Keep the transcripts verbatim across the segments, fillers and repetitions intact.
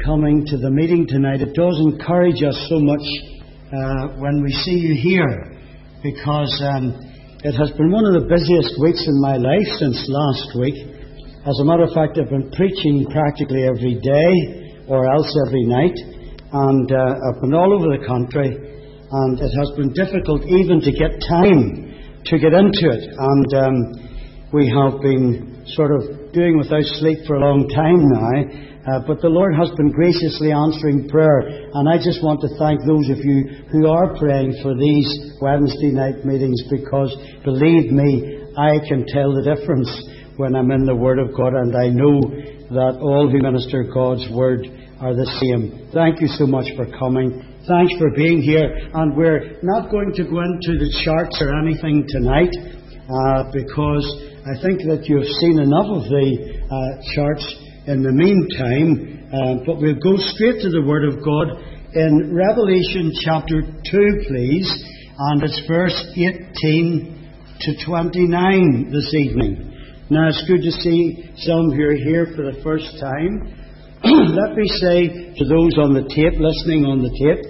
coming to the meeting tonight. It does encourage us so much uh, when we see you here, because um, it has been one of the busiest weeks in my life since last week. As a matter of fact, I've been preaching practically every day, or else every night, and uh, I've been all over the country, and it has been difficult even to get time to get into it. And um, we have been sort of doing without sleep for a long time now. Uh, but the Lord has been graciously answering prayer, and I just want to thank those of you who are praying for these Wednesday night meetings, because believe me, I can tell the difference when I'm in the Word of God, and I know that all who minister God's Word are the same. Thank you so much for coming. Thanks for being here, and we're not going to go into the charts or anything tonight, uh, because I think that you've seen enough of the uh, charts in the meantime, uh, but we'll go straight to the Word of God in Revelation chapter two, please, and it's verse eighteen to twenty-nine this evening. Now, it's good to see some who are here for the first time. Let me say to those on the tape, listening on the tape,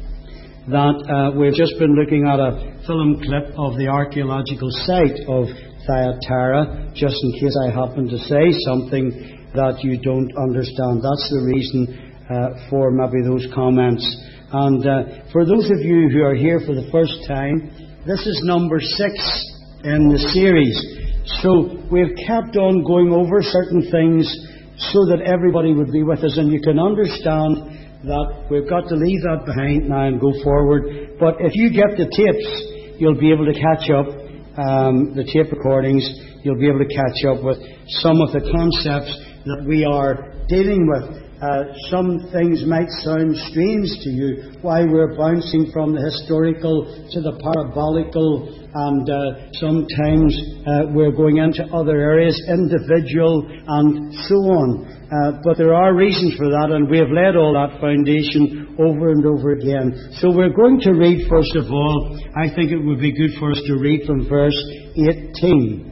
that uh, we've just been looking at a film clip of the archaeological site of Thyatira, just in case I happen to say something that you don't understand. That's the reason uh, for maybe those comments. And uh, for those of you who are here for the first time, this is number six in the series. So we've kept on going over certain things so that everybody would be with us, and you can understand that we've got to leave that behind now and go forward. But if you get the tapes, you'll be able to catch up, um, the tape recordings, you'll be able to catch up with some of the concepts that we are dealing with. Uh, some things might sound strange to you, why we're bouncing from the historical to the parabolical, and uh, sometimes uh, we're going into other areas, individual and so on. Uh, but there are reasons for that, and we have laid all that foundation over and over again. So we're going to read, first of all, I think it would be good for us to read from verse eighteen.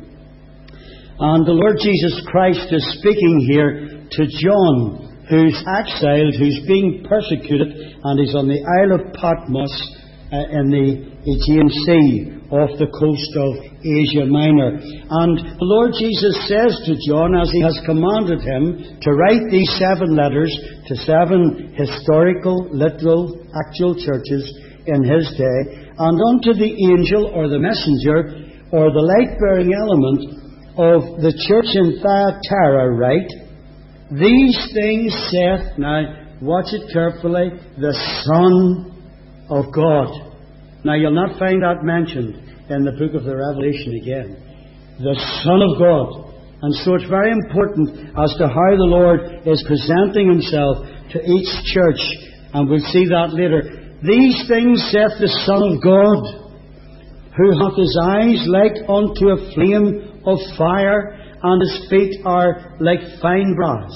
And the Lord Jesus Christ is speaking here to John, who's exiled, who's being persecuted, and he's on the Isle of Patmos uh, in the Aegean Sea, off the coast of Asia Minor. And the Lord Jesus says to John, as he has commanded him, to write these seven letters to seven historical, literal, actual churches in his day, and unto the angel or the messenger or the light-bearing element of the church in Thyatira write, these things saith, now watch it carefully, the Son of God. Now you'll not find that mentioned in the book of the Revelation again. The Son of God. And so it's very important as to how the Lord is presenting himself to each church, and we'll see that later. These things saith the Son of God, who hath his eyes like unto a flame of fire, and his feet are like fine brass.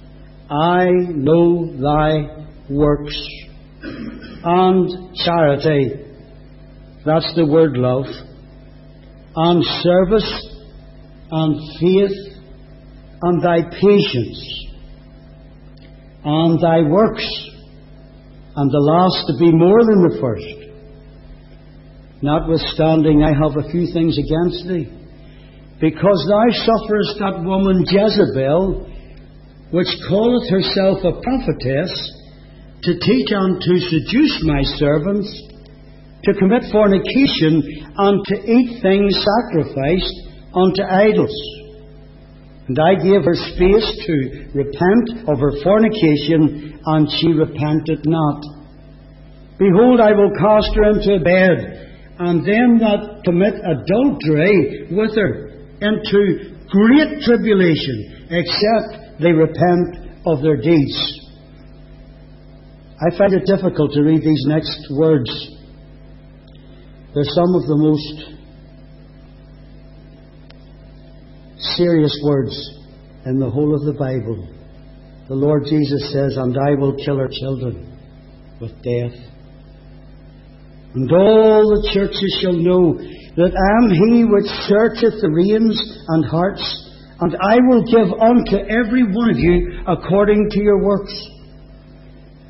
I know thy works and charity, that's the word love, and service and faith, and thy patience, and thy works, and the last to be more than the first. Notwithstanding, I have a few things against thee, because thou sufferest that woman Jezebel, which calleth herself a prophetess, to teach and to seduce my servants, to commit fornication, and to eat things sacrificed unto idols. And I gave her space to repent of her fornication, and she repented not. Behold, I will cast her into a bed, and them that commit adultery with her into great tribulation, except they repent of their deeds. I find it difficult to read these next words. They're some of the most serious words in the whole of the Bible. The Lord Jesus says, and I will kill her children with death. And all the churches shall know that I am he which searcheth the reins and hearts, and I will give unto every one of you according to your works.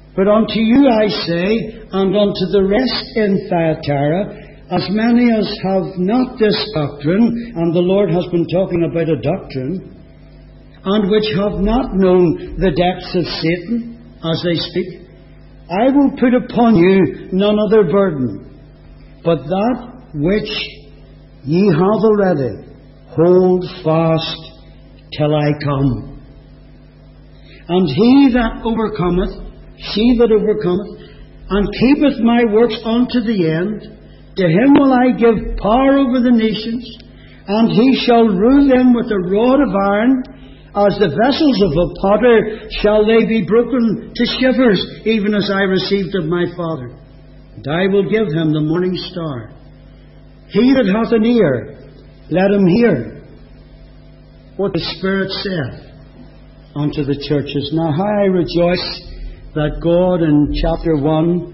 But unto you I say, and unto the rest in Thyatira, as many as have not this doctrine," and the Lord has been talking about a doctrine, "and which have not known the depths of Satan," as they speak, "I will put upon you none other burden, but that which ye have already. Hold fast till I come. And he that overcometh, she that overcometh, and keepeth my works unto the end, to him will I give power over the nations, and he shall rule them with a rod of iron. As the vessels of a potter shall they be broken to shivers, even as I received of my Father. And I will give him the morning star. He that hath an ear, let him hear what the Spirit saith unto the churches." Now, how I rejoice that God in chapter one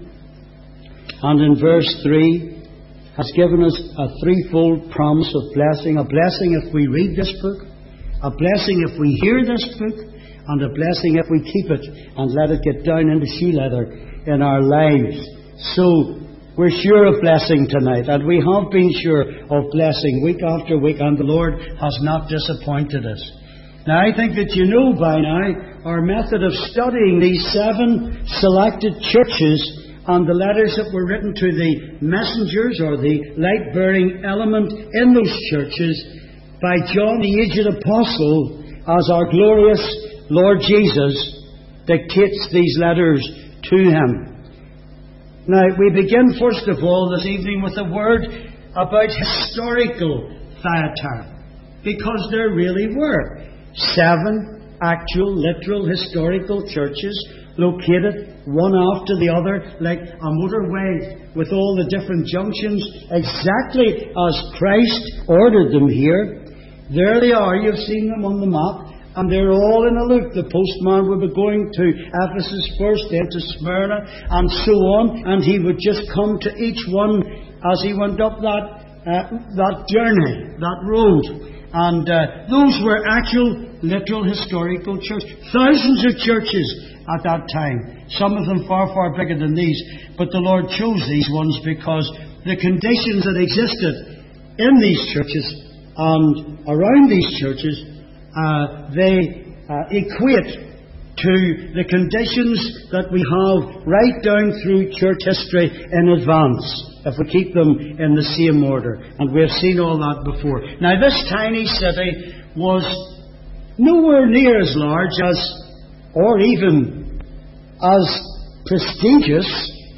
and in verse three has given us a threefold promise of blessing. A blessing if we read this book, a blessing if we hear this book, and a blessing if we keep it and let it get down into shoe leather in our lives. So, we're sure of blessing tonight, and we have been sure of blessing week after week, and the Lord has not disappointed us. Now, I think that you know by now our method of studying these seven selected churches and the letters that were written to the messengers or the light-bearing element in those churches by John the aged apostle, as our glorious Lord Jesus dictates these letters to him. Now, we begin first of all this evening with a word about historical Thyatira, because there really were seven actual, literal, historical churches located one after the other, like a motorway with all the different junctions, exactly as Christ ordered them here. There they are, you've seen them on the map, and they're all in a loop. The postman would be going to Ephesus first, then to Smyrna, and so on, and he would just come to each one as he went up that uh, that journey, that road. And uh, those were actual, literal, historical churches. Thousands of churches at that time. Some of them far, far bigger than these. But the Lord chose these ones because the conditions that existed in these churches and around these churches, uh, they uh, equate to the conditions that we have right down through church history in advance, if we keep them in the same order. And we've seen all that before. Now, this tiny city was nowhere near as large as, or even as prestigious,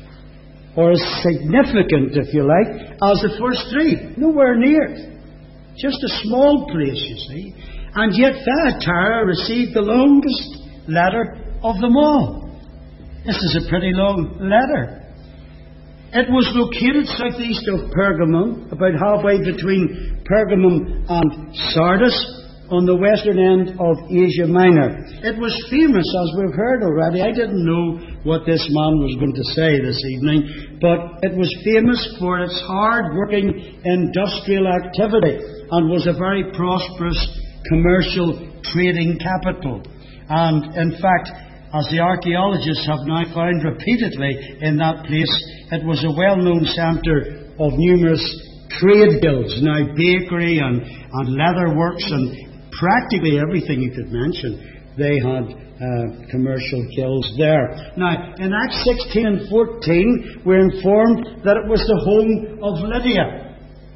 or as significant, if you like, as the first three. Nowhere near. Just a small place, you see. And yet Thyatira received the longest letter of them all. This is a pretty long letter. It was located southeast of Pergamum, about halfway between Pergamum and Sardis, on the western end of Asia Minor. It was famous, as we've heard already. I didn't know what this man was going to say this evening, but it was famous for its hard-working industrial activity and was a very prosperous commercial trading capital. And in fact, as the archaeologists have now found repeatedly in that place, it was a well-known centre of numerous trade guilds. Now, bakery and, and leather works and practically everything you could mention, they had uh, commercial guilds there. Now, in Acts sixteen and fourteen, we're informed that it was the home of Lydia.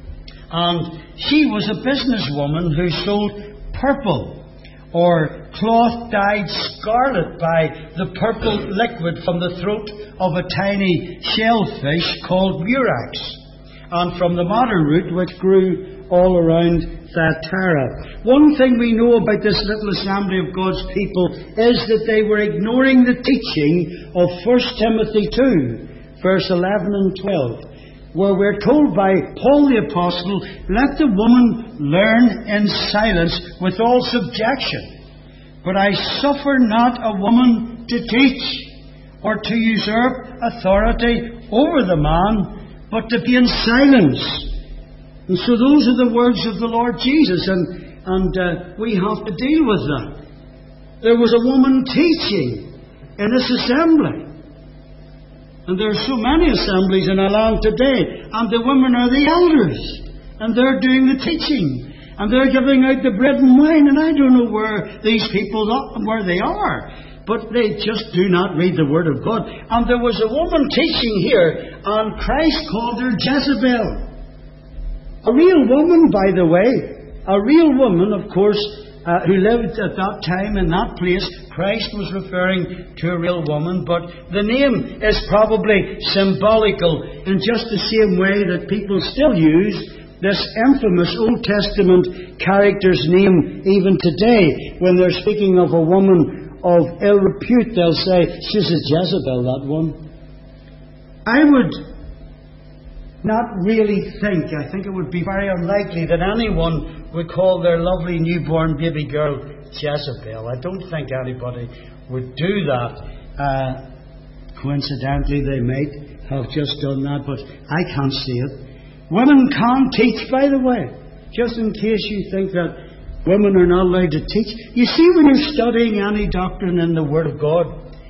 And she was a businesswoman who sold purple, or cloth dyed scarlet by the purple liquid from the throat of a tiny shellfish called murex, and from the madder root which grew all around Thyatira. One thing we know about this little assembly of God's people is that they were ignoring the teaching of First Timothy two, verse eleven and twelve, where we're told by Paul the Apostle, "Let the woman learn in silence with all subjection. But I suffer not a woman to teach, or to usurp authority over the man, but to be in silence." And so those are the words of the Lord Jesus, and, and uh, we have to deal with that. There was a woman teaching in this assembly. And there are so many assemblies in our land today, and the women are the elders, and they're doing the teaching, and they're giving out the bread and wine, and I don't know where these people are, where they are, but they just do not read the Word of God. And there was a woman teaching here, and Christ called her Jezebel. A real woman, by the way, a real woman, of course, Uh, who lived at that time in that place. Christ was referring to a real woman, but the name is probably symbolical in just the same way that people still use this infamous Old Testament character's name even today. When they're speaking of a woman of ill repute, they'll say, she's a Jezebel, that one. I would not really think, I think it would be very unlikely that anyone would call their lovely newborn baby girl Jezebel. I don't think anybody would do that. Uh, coincidentally, they might have just done that, but I can't see it. Women can teach, by the way, just in case you think that women are not allowed to teach. You see, when you're studying any doctrine in the Word of God,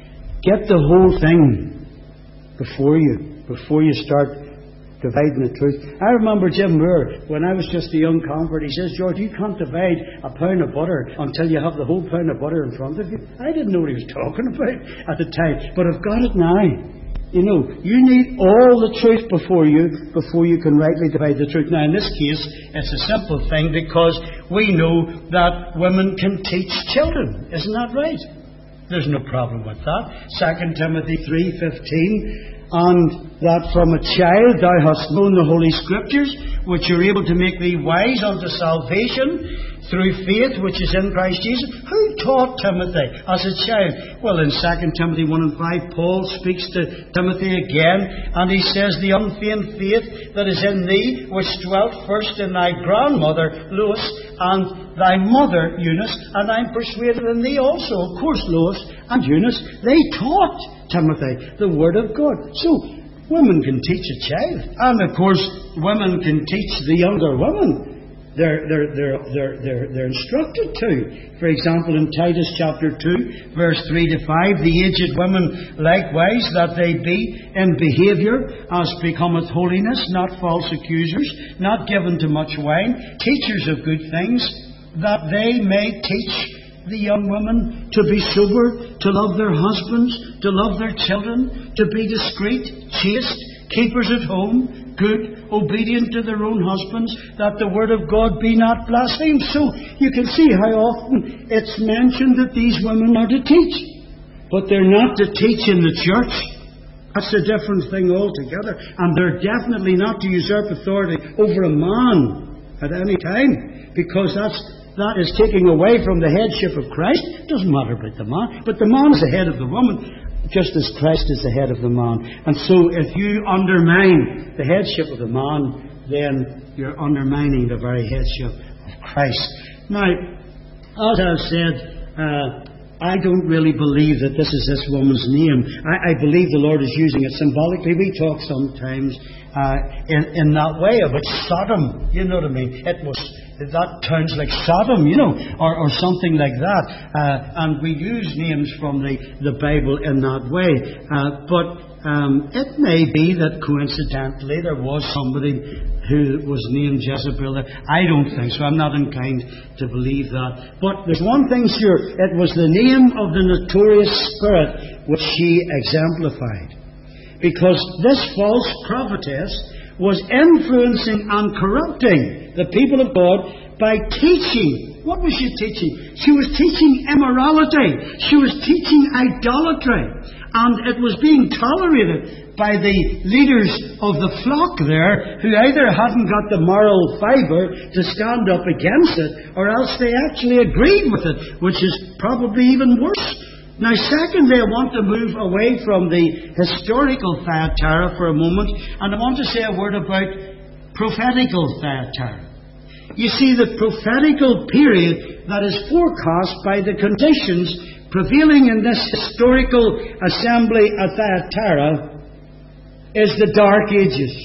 get the whole thing before you, before you start dividing the truth. I remember Jim Moore, when I was just a young convert, he says, George, you can't divide a pound of butter until you have the whole pound of butter in front of you. I didn't know what he was talking about at the time, but I've got it now. You know, you need all the truth before you, before you can rightly divide the truth. Now, in this case, it's a simple thing, because we know that women can teach children. Isn't that right? There's no problem with that. Second Timothy three fifteen. And that from a child thou hast known the Holy Scriptures, which are able to make thee wise unto salvation through faith which is in Christ Jesus. Who taught Timothy as a child? Well, in Second Timothy one and five, Paul speaks to Timothy again, and he says, the unfeigned faith that is in thee, which dwelt first in thy grandmother Lois, and thy mother Eunice, and I'm persuaded in thee also. Of course, Lois and Eunice, they taught Timothy the Word of God. So, women can teach a child. And of course, women can teach the younger women. They're, they're, they're, they're, they're, they're instructed to. For example, in Titus chapter two, verse three to five, the aged women likewise, that they be in behaviour as becometh holiness, not false accusers, not given to much wine, teachers of good things, that they may teach the young women to be sober, to love their husbands, to love their children, to be discreet, chaste, keepers at home, good, obedient to their own husbands, that the word of God be not blasphemed. So you can see how often it's mentioned that these women are to teach. But they're not to teach in the church. That's a different thing altogether. And they're definitely not to usurp authority over a man at any time, because that's That is taking away from the headship of Christ. It doesn't matter about the man. But the man is the head of the woman, just as Christ is the head of the man. And so if you undermine the headship of the man, then you're undermining the very headship of Christ. Now, as I've said, uh, I don't really believe that this is this woman's name. I, I believe the Lord is using it symbolically. We talk sometimes uh, in, in that way about Sodom. You know what I mean? It was... That sounds like Sodom, you know, or, or something like that. Uh, and we use names from the, the Bible in that way. Uh, but um, it may be that coincidentally there was somebody who was named Jezebel. I don't think so. I'm not inclined to believe that. But there's one thing sure. It was the name of the notorious spirit which she exemplified. Because this false prophetess was influencing and corrupting the people of God by teaching. What was she teaching? She was teaching immorality. She was teaching idolatry. And it was being tolerated by the leaders of the flock there, who either hadn't got the moral fibre to stand up against it, or else they actually agreed with it, which is probably even worse. Now, secondly, I want to move away from the historical Thyatira for a moment, and I want to say a word about prophetical Thyatira. You see, the prophetical period that is forecast by the conditions prevailing in this historical assembly at Thyatira is the Dark Ages,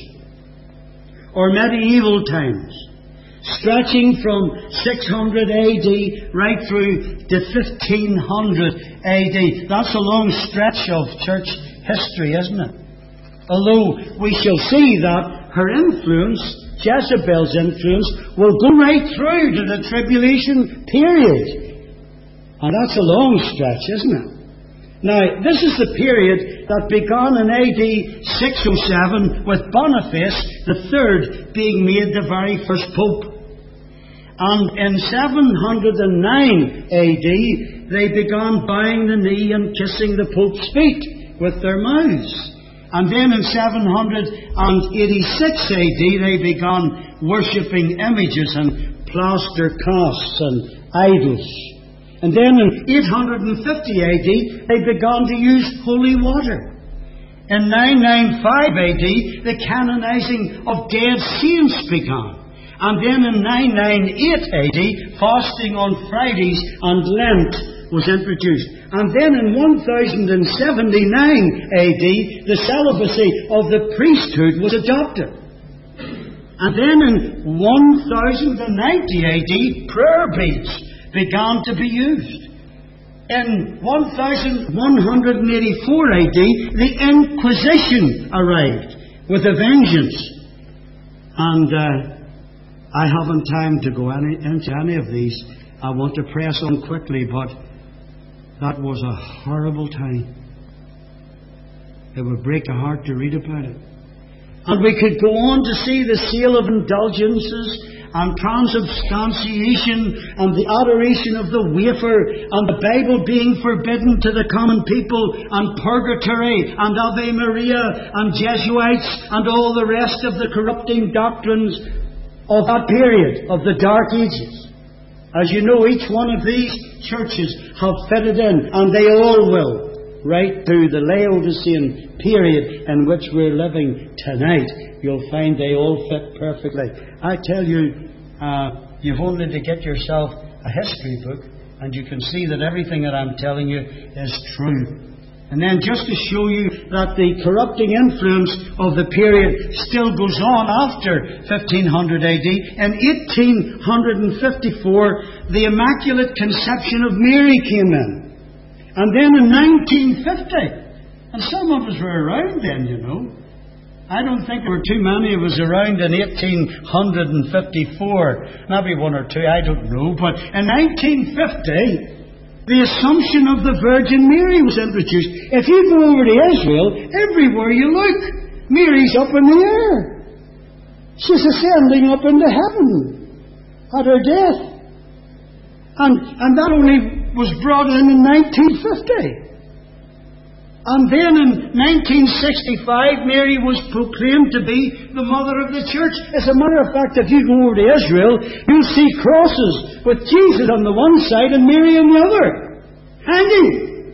or medieval times, stretching from six hundred A D right through to fifteen hundred A D. That's a long stretch of church history, isn't it? Although we shall see that her influence, Jezebel's influence, will go right through to the tribulation period. And that's a long stretch, isn't it? Now, this is the period that began in A D six oh seven with Boniface the third being made the very first pope. And in seven hundred nine A D, they began bowing the knee and kissing the Pope's feet with their mouths. And then in seven hundred eighty-six A D, they began worshipping images and plaster casts and idols. And then in eight hundred fifty A D, they began to use holy water. In nine ninety-five A D, the canonizing of dead saints began. And then in nine ninety-eight A D, fasting on Fridays and Lent was introduced. And then in one thousand seventy-nine A D, the celibacy of the priesthood was adopted. And then in one thousand ninety A D, prayer beads began to be used. In one thousand one hundred eighty-four A D, the Inquisition arrived with a vengeance. And uh, I haven't time to go any, into any of these. I want to press on quickly, but that was a horrible time. It would break a heart to read about it. And we could go on to see the sale of indulgences and transubstantiation and the adoration of the wafer and the Bible being forbidden to the common people and purgatory and Ave Maria and Jesuits and all the rest of the corrupting doctrines of that period, of the Dark Ages. As you know, each one of these churches have fitted in, and they all will, right through the Laodicean period in which we're living tonight. You'll find they all fit perfectly. I tell you, uh, you've only to get yourself a history book, and you can see that everything that I'm telling you is true. And then just to show you that the corrupting influence of the period still goes on after fifteen hundred A D, in eighteen fifty-four, the Immaculate Conception of Mary came in. And then in nineteen fifty, and some of us were around then, you know. I don't think there were too many of us around in eighteen fifty-four. Maybe one or two, I don't know. But in nineteen fifty, the Assumption of the Virgin Mary was introduced. If you go over to Israel, everywhere you look, Mary's up in the air. She's ascending up into heaven at her death. And, and that only was brought in in nineteen fifty. And then in nineteen sixty-five, Mary was proclaimed to be the mother of the church. As a matter of fact, if you go over to Israel, you'll see crosses with Jesus on the one side and Mary on the other, hanging.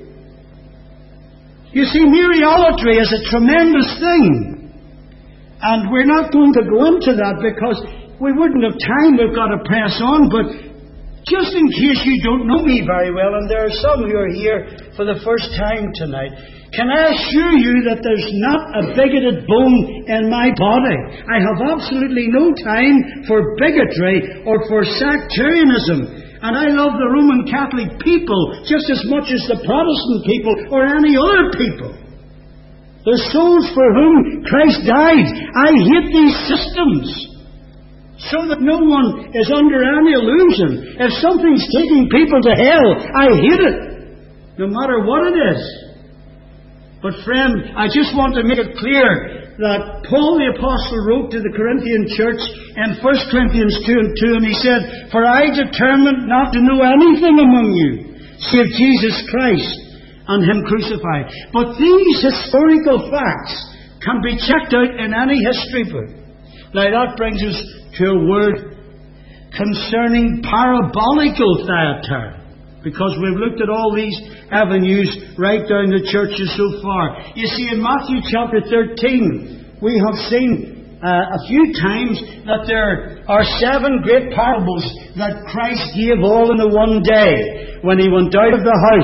You see, Mariolatry is a tremendous thing. And we're not going to go into that because we wouldn't have time. We've got to press on. But just in case you don't know me very well, and there are some who are here for the first time tonight, can I assure you that there's not a bigoted bone in my body? I have absolutely no time for bigotry or for sectarianism. And I love the Roman Catholic people just as much as the Protestant people or any other people. They're souls for whom Christ died. I hate these systems, so that no one is under any illusion. If something's taking people to hell, I hate it, no matter what it is. But friend, I just want to make it clear that Paul the Apostle wrote to the Corinthian church in First Corinthians two and two, and he said, "For I determined not to know anything among you, save Jesus Christ and Him crucified." But these historical facts can be checked out in any history book. Now that brings us to a word concerning parabolical theater, because we've looked at all these avenues right down the churches so far. You see, in Matthew chapter thirteen, we have seen uh, a few times that there are seven great parables that Christ gave all in the one day when He went out of the house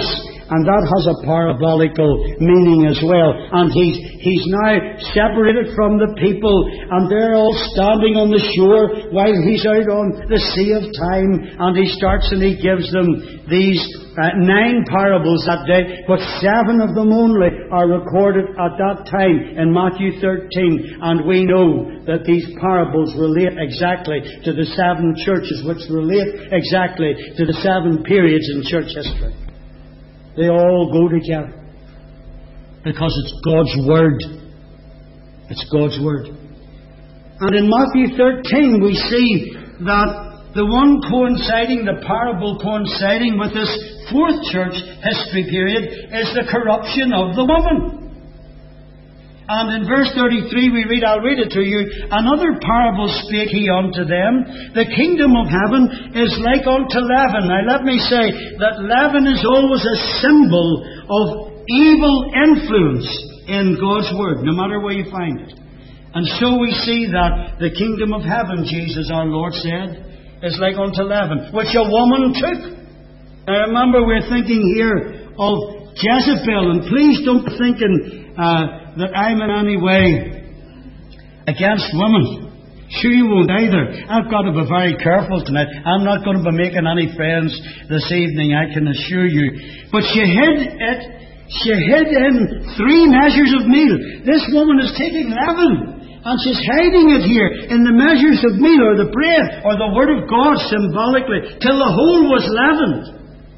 and that has a parabolical meaning as well. And he's, he's now separated from the people, and they're all standing on the shore while he's out on the sea of time, and he starts and he gives them these uh, nine parables that day, but seven of them only are recorded at that time in Matthew thirteen, and we know that these parables relate exactly to the seven churches, which relate exactly to the seven periods in church history. They all go together because it's God's Word. It's God's Word. And in Matthew thirteen we see that the one coinciding, the parable coinciding with this fourth church history period is the corruption of the woman. And in verse thirty-three we read, I'll read it to you, another parable spake he unto them, the kingdom of heaven is like unto leaven. Now let me say that leaven is always a symbol of evil influence in God's Word, no matter where you find it. And so we see that the kingdom of heaven, Jesus our Lord said, is like unto leaven, which a woman took. Now remember, we're thinking here of Jezebel, and please don't be thinking uh, that I'm in any way against women. Sure you won't either. I've got to be very careful tonight. I'm not going to be making any friends this evening, I can assure you. But she hid it. She hid in three measures of meal. This woman is taking leaven, and she's hiding it here in the measures of meal, or the bread, or the Word of God symbolically, till the whole was leavened.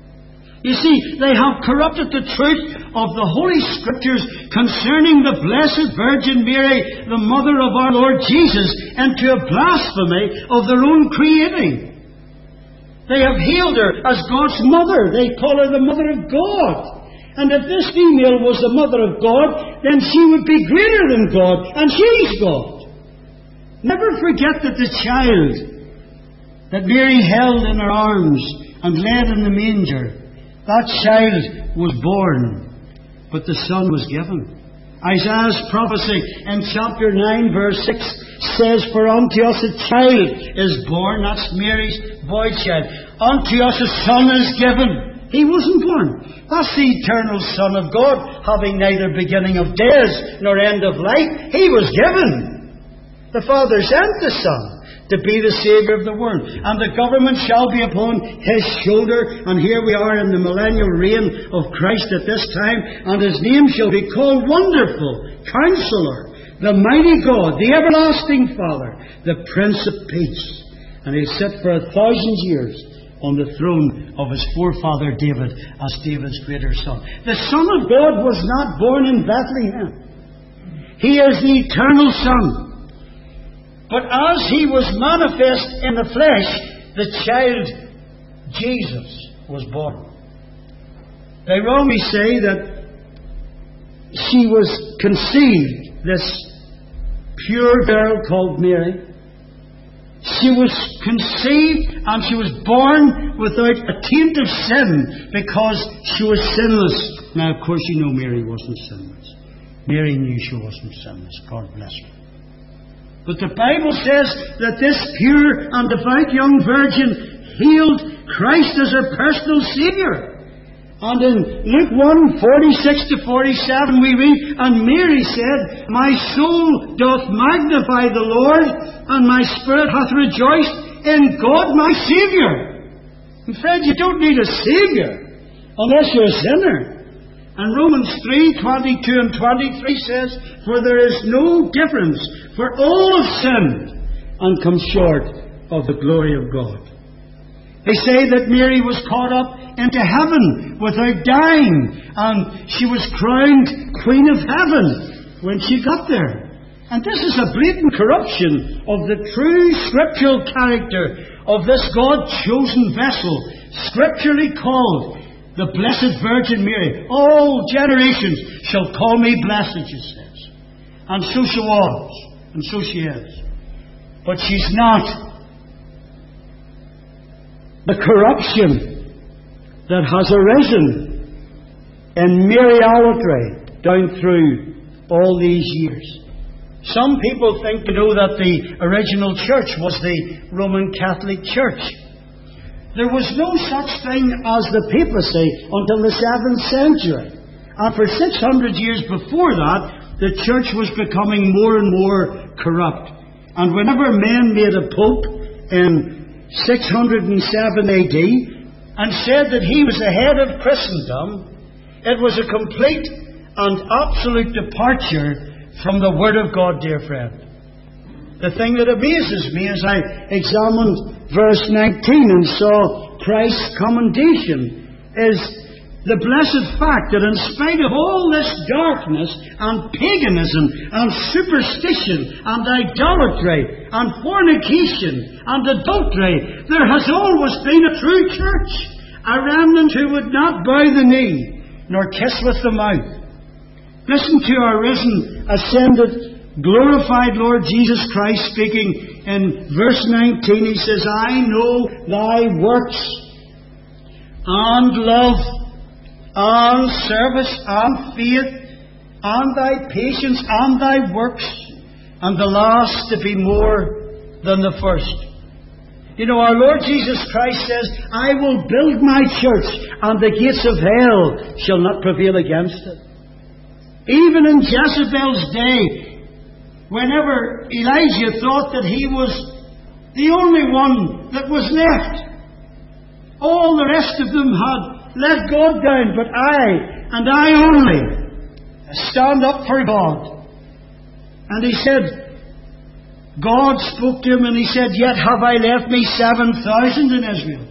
You see, they have corrupted the truth of the Holy Scriptures concerning the Blessed Virgin Mary, the mother of our Lord Jesus, into a blasphemy of their own creating. They have hailed her as God's mother. They call her the Mother of God. And if this female was the Mother of God, then she would be greater than God, and she's God. Never forget that the child that Mary held in her arms and led in the manger, that child was born, but the Son was given. Isaiah's prophecy in chapter nine verse six says, for unto us a child is born, that's Mary's boy child. Unto us a Son is given. He wasn't born. That's the eternal Son of God, having neither beginning of days nor end of life. He was given. The Father sent the Son to be the Saviour of the world. And the government shall be upon His shoulder. And here we are in the millennial reign of Christ at this time. And His name shall be called Wonderful, Counselor, the Mighty God, the Everlasting Father, the Prince of Peace. And He'll sit for a thousand years on the throne of his forefather David as David's greater son. The Son of God was not born in Bethlehem. He is the eternal Son. But as He was manifest in the flesh, the child Jesus was born. They wrongly say that she was conceived, this pure girl called Mary. She was conceived and she was born without a taint of sin because she was sinless. Now, of course, you know Mary wasn't sinless. Mary knew she wasn't sinless. God bless her. But the Bible says that this pure and devout young virgin hailed Christ as her personal Saviour. And in Luke one, forty-six to forty-seven we read, and Mary said, my soul doth magnify the Lord, and my spirit hath rejoiced in God my Saviour. And friends, you don't need a Saviour unless you're a sinner. And Romans three, twenty-two and twenty-three says, for there is no difference, for all have sinned and come short of the glory of God. They say that Mary was caught up into heaven without dying, and she was crowned Queen of Heaven when she got there. And this is a blatant corruption of the true scriptural character of this God-chosen vessel, scripturally called the Blessed Virgin Mary. All generations shall call me blessed, she says. And so she was, and so she is. But she's not. The corruption that has arisen in Mariolatry down through all these years. Some people think, you know, that the original church was the Roman Catholic Church. There was no such thing as the papacy until the seventh century. And for six hundred years before that, the church was becoming more and more corrupt. And whenever men made a pope in six hundred seven A D and said that he was the head of Christendom, it was a complete and absolute departure from the Word of God, dear friend. The thing that amazes me as I examined verse nineteen and saw Christ's commendation is the blessed fact that in spite of all this darkness and paganism and superstition and idolatry and fornication and adultery, there has always been a true church, a remnant who would not bow the knee nor kiss with the mouth. Listen to our risen, ascended, glorified Lord Jesus Christ speaking in verse nineteen. He says, I know thy works and love and service and faith and thy patience and thy works, and the last to be more than the first. You know, our Lord Jesus Christ says, I will build my church, and the gates of hell shall not prevail against it. Even in Jezebel's day, whenever Elijah thought that he was the only one that was left, all the rest of them had let God down, but I, and I only, stand up for God. And he said, God spoke to him and he said, yet have I left me seven thousand in Israel,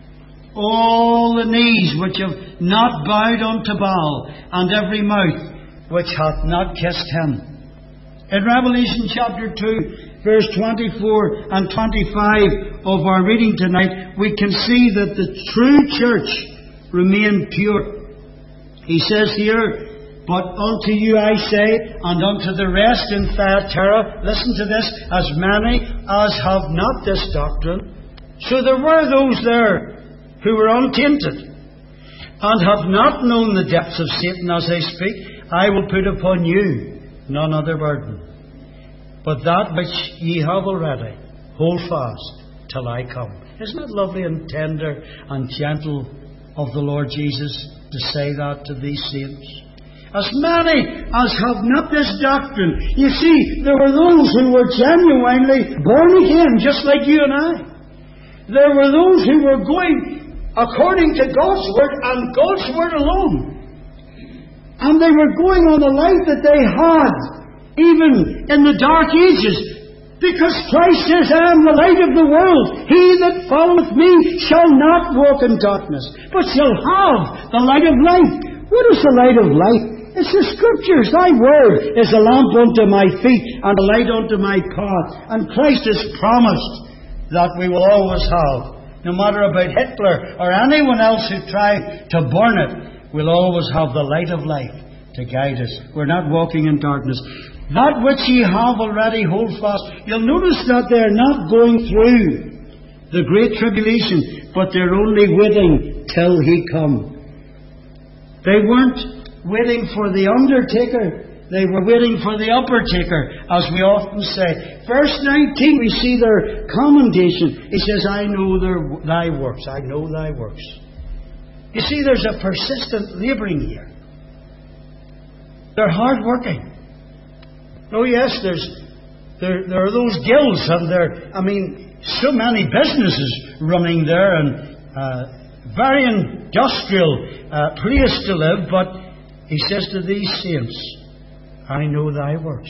all the knees which have not bowed unto Baal, and every mouth which hath not kissed him. In Revelation chapter two, verse twenty-four and twenty-five of our reading tonight, we can see that the true church remained pure. He says here, but unto you I say, and unto the rest in Thyatira, listen to this, as many as have not this doctrine. So there were those there who were untainted, and have not known the depths of Satan as they speak. I will put upon you none other burden, but that which ye have already, hold fast till I come. Isn't it lovely and tender and gentle of the Lord Jesus to say that to these saints? As many as have not this doctrine. You see, there were those who were genuinely born again, just like you and I. There were those who were going according to God's Word and God's Word alone. And they were going on the life that they had, even in the dark ages. Because Christ says, I am the light of the world. He that followeth me shall not walk in darkness, but shall have the light of life. What is the light of life? It's the Scriptures. Thy word is a lamp unto my feet and a light unto my path. And Christ has promised that we will always have, no matter about Hitler or anyone else who tried to burn it, we'll always have the light of life to guide us. We're not walking in darkness. That which ye have already, hold fast. You'll notice that they're not going through the great tribulation, but they're only waiting till He come. They weren't waiting for the undertaker. They were waiting for the upper taker, as we often say. Verse nineteen, we see their commendation. He says, I know their, thy works. I know thy works. You see, there's a persistent labouring here. They're hard working. Oh yes, there's there there are those guilds, and there I mean so many businesses running there, and uh, very industrial uh, place to live. But he says to these saints, I know thy works.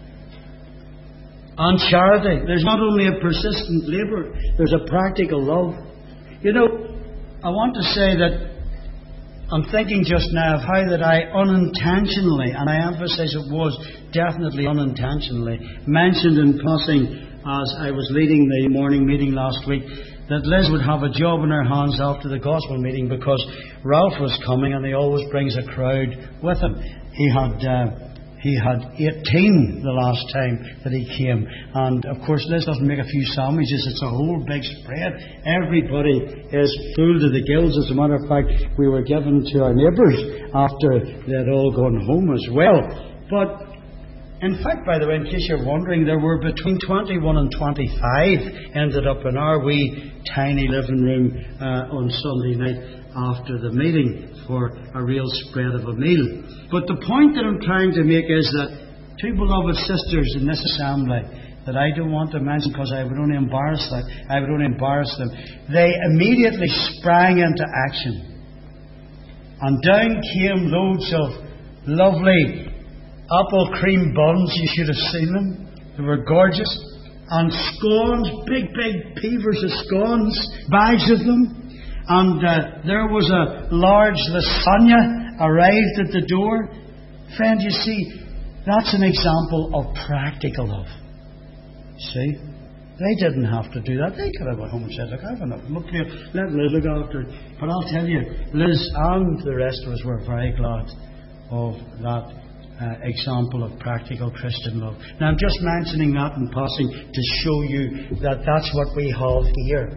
And charity. There's not only a persistent labour, there's a practical love. You know, I want to say that I'm thinking just now of how that I unintentionally, and I emphasise it was definitely unintentionally, mentioned in passing as I was leading the morning meeting last week, that Liz would have a job in her hands after the gospel meeting, because Ralph was coming and he always brings a crowd with him. He had uh, he had eighteen the last time that he came, and of course Liz doesn't make a few sandwiches, it's a whole big spread. Everybody is full to the gills. As a matter of fact, we were given to our neighbours after they had all gone home as well. But In fact, by the way, in case you're wondering, there were between twenty-one and twenty-five ended up in our wee tiny living room uh, on Sunday night after the meeting for a real spread of a meal. But the point that I'm trying to make is that two beloved sisters in this assembly that I don't want to mention because I would only embarrass them, I would only embarrass them. They immediately sprang into action. And down came loads of lovely apple cream buns. You should have seen them. They were gorgeous. And scones, big, big peavers of scones, bags of them. And uh, there was a large lasagna arrived at the door. Friend, you see, that's an example of practical love. See? They didn't have to do that. They could have went home and said, look, I've enough. Look here, let Liz look after it. But I'll tell you, Liz and the rest of us were very glad of that uh, example of practical Christian love. Now, I'm just mentioning that in passing to show you that that's what we have here.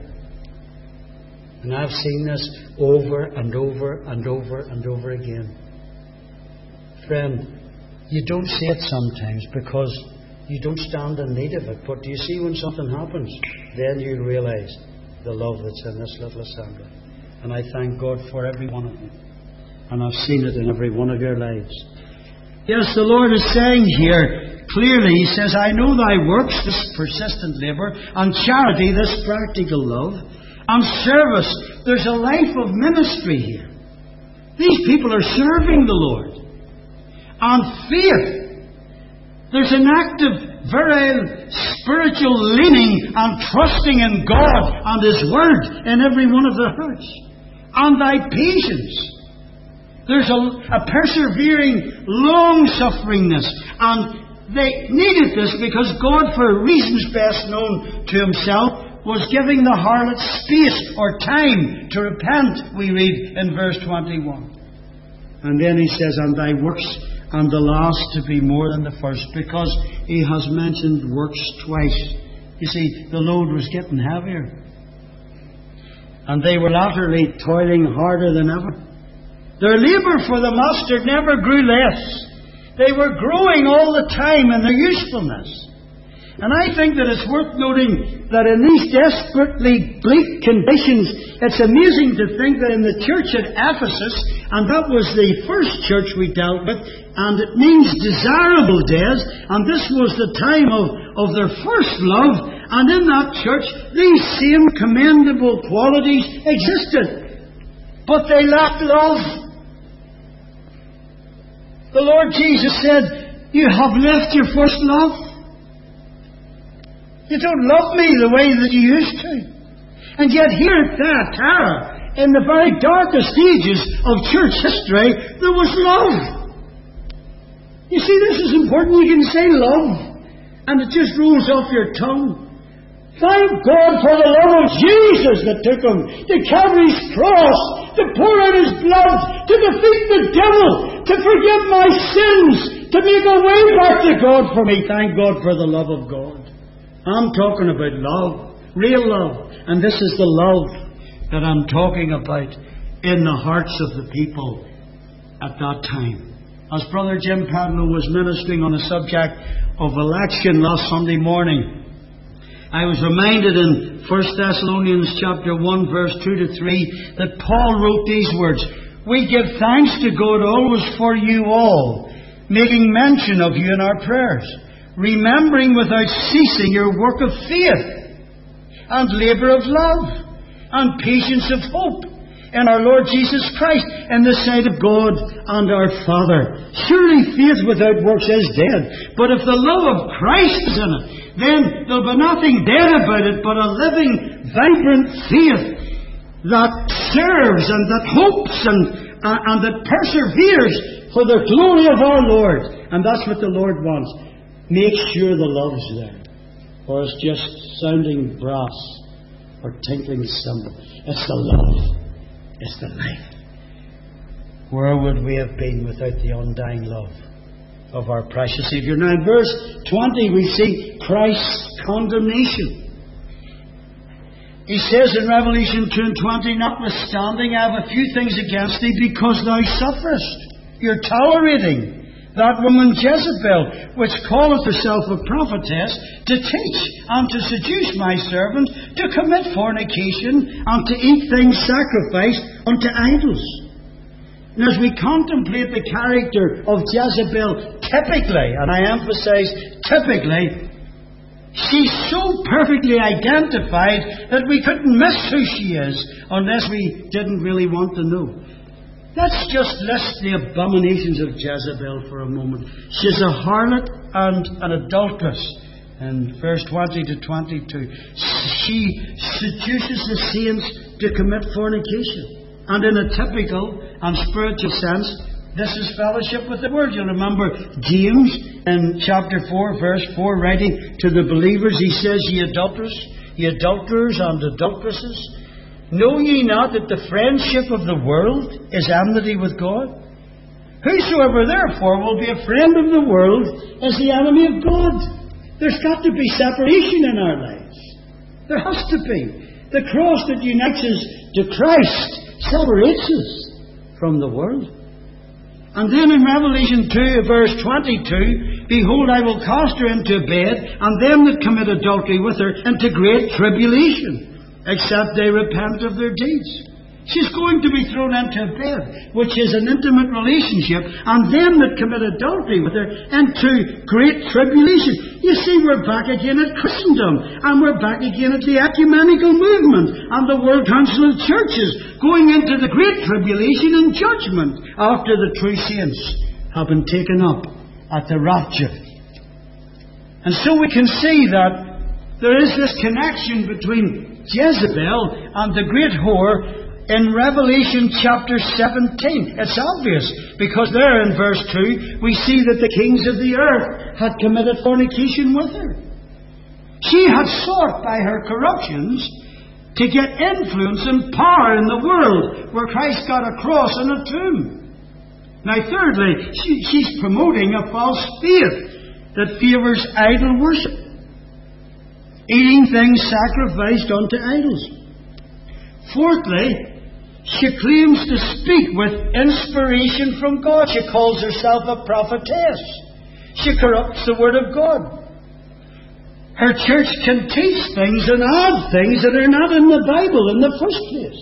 And I've seen this over and over and over and over again. Friend, you don't see it sometimes because you don't stand in need of it. But do you see when something happens? Then you realise the love that's in this little assembly. And I thank God for every one of you. And I've seen it in every one of your lives. Yes, the Lord is saying here, clearly, He says, I know thy works, this persistent labour, and charity, this practical love, and service. There's a life of ministry here. These people are serving the Lord. And faith. There's an active, virile, spiritual leaning and trusting in God and His Word in every one of their hearts. And thy patience. There's a, a persevering long-sufferingness. And they needed this because God, for reasons best known to Himself, was giving the harlot space or time to repent, we read in verse twenty-one. And then He says, and thy works, and the last to be more than the first, because He has mentioned works twice. You see, the load was getting heavier. And they were latterly toiling harder than ever. Their labour for the Master never grew less. They were growing all the time in their usefulness. And I think that it's worth noting that in these desperately bleak conditions, it's amusing to think that in the church at Ephesus, and that was the first church we dealt with, and it means desirable days, and this was the time of, of their first love, and in that church, these same commendable qualities existed. But they lacked love. The Lord Jesus said, you have left your first love. You don't love me the way that you used to. And yet here at Thyatira, in the very darkest stages of church history, there was love. You see, this is important. You can say love, and it just rolls off your tongue. Thank God for the love of Jesus that took Him to carry His cross, to pour out His blood, to defeat the devil, to forgive my sins, to make a way back to God for me. Thank God for the love of God. I'm talking about love, real love. And this is the love that I'm talking about in the hearts of the people at that time. As Brother Jim Padlow was ministering on the subject of election last Sunday morning, I was reminded in First Thessalonians chapter one, verse two to three, that Paul wrote these words, we give thanks to God always for you all, making mention of you in our prayers, remembering without ceasing your work of faith and labour of love and patience of hope in our Lord Jesus Christ in the sight of God and our Father. Surely faith without works is dead. But if the love of Christ is in it, then there'll be nothing dead about it but a living, vibrant faith that serves and that hopes and, uh, and that perseveres for the glory of our Lord. And that's what the Lord wants. Make sure the love's there. Or it's just sounding brass or tinkling cymbal. It's the love. It's the life. Where would we have been without the undying love of our precious Saviour? Now in verse twenty we see Christ's condemnation. He says in Revelation two and twenty, notwithstanding I have a few things against thee because thou sufferest. You're tolerating that woman Jezebel, which calleth herself a prophetess, to teach and to seduce my servant to commit fornication and to eat things sacrificed unto idols. And as we contemplate the character of Jezebel typically, and I emphasize typically, she's so perfectly identified that we couldn't miss who she is unless we didn't really want to know. Let's just list the abominations of Jezebel for a moment. She's a harlot and an adulteress. In verse twenty to twenty-two, she seduces the saints to commit fornication. And in a typical and spiritual sense, this is fellowship with the Word. You'll remember James in chapter four, verse four, writing to the believers, he says, Ye adulterers, ye adulterers and adulteresses, know ye not that the friendship of the world is enmity with God? Whosoever therefore will be a friend of the world is the enemy of God. There's got to be separation in our lives. There has to be. The cross that unites us to Christ separates us from the world. And then in Revelation two, verse twenty-two, Behold, I will cast her into a bed, and them that commit adultery with her into great tribulation, except they repent of their deeds. She's going to be thrown into a bed, which is an intimate relationship, and them that commit adultery with her into great tribulation. You see, we're back again at Christendom, and we're back again at the ecumenical movement and the World Council of Churches, going into the great tribulation and judgment after the true saints have been taken up at the rapture. And so we can see that there is this connection between Jezebel and the great whore in Revelation chapter seventeen. It's obvious, because there in verse two we see that the kings of the earth had committed fornication with her. She had sought by her corruptions to get influence and power in the world where Christ got a cross and a tomb. Now thirdly, she, she's promoting a false faith that favours idol worship, eating things sacrificed unto idols. Fourthly, she claims to speak with inspiration from God. She calls herself a prophetess. She corrupts the Word of God. Her church can teach things and add things that are not in the Bible in the first place.